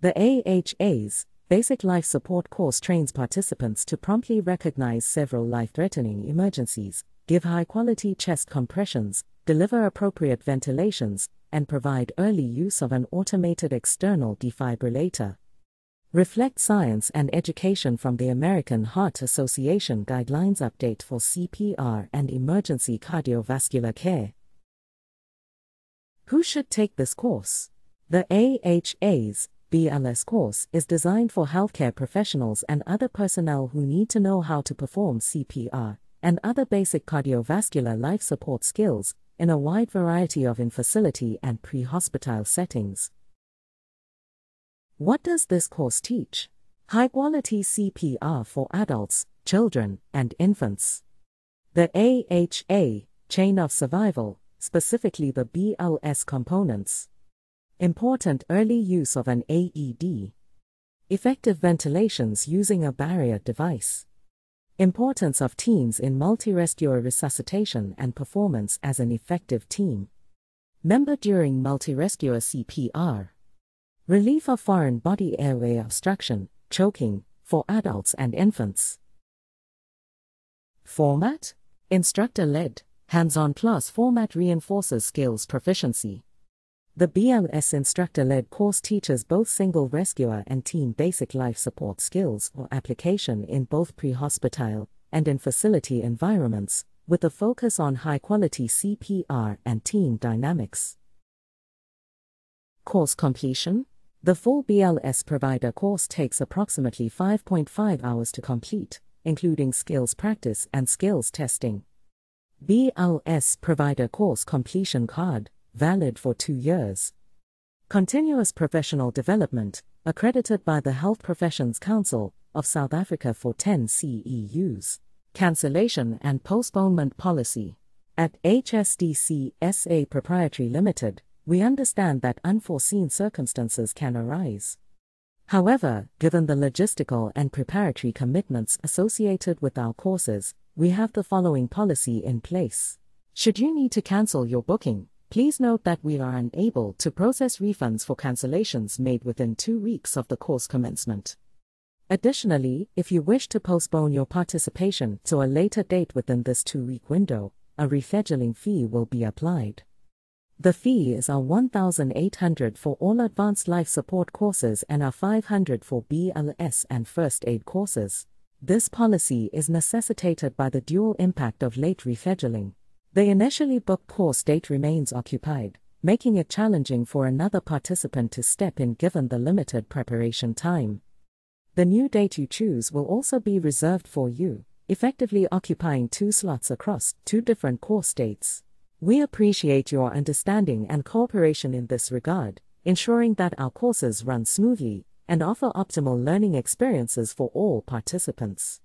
The AHA's Basic Life Support course trains participants to promptly recognize several life-threatening emergencies, give high-quality chest compressions, deliver appropriate ventilations, and provide early use of an automated external defibrillator. Reflect science and education from the American Heart Association Guidelines Update for CPR and Emergency Cardiovascular Care. Who should take this course? The AHA's BLS course is designed for healthcare professionals and other personnel who need to know how to perform CPR and other basic cardiovascular life support skills in a wide variety of in-facility and pre-hospital settings. What does this course teach? High-quality CPR for adults, children, and infants. The AHA Chain of Survival, specifically the BLS components. Important early use of an AED. Effective ventilations using a barrier device. Importance of teams in multi-rescuer resuscitation and performance as an effective team. Member during multi-rescuer CPR. Relief of foreign body airway obstruction, choking, for adults and infants. Format? Instructor-led, hands-on plus format reinforces skills proficiency. The BLS instructor-led course teaches both single rescuer and team basic life support skills for application in both pre-hospital and in-facility environments, with a focus on high-quality CPR and team dynamics. Course completion? The full BLS Provider course takes approximately 5.5 hours to complete, including skills practice and skills testing. BLS Provider course completion card, valid for 2 years. Continuous professional development, accredited by the Health Professions Council of South Africa for 10 CEUs. Cancellation and postponement policy. At HSDC SA Proprietary Limited, we understand that unforeseen circumstances can arise. However, given the logistical and preparatory commitments associated with our courses, we have the following policy in place. Should you need to cancel your booking, please note that we are unable to process refunds for cancellations made within 2 weeks of the course commencement. Additionally, if you wish to postpone your participation to a later date within this 2-week window, a rescheduling fee will be applied. The fee is $1,800 for all advanced life support courses and $500 for BLS and first aid courses. This policy is necessitated by the dual impact of late rescheduling. The initially booked course date remains occupied, making it challenging for another participant to step in given the limited preparation time. The new date you choose will also be reserved for you, effectively occupying 2 slots across 2 different course dates. We appreciate your understanding and cooperation in this regard, ensuring that our courses run smoothly and offer optimal learning experiences for all participants.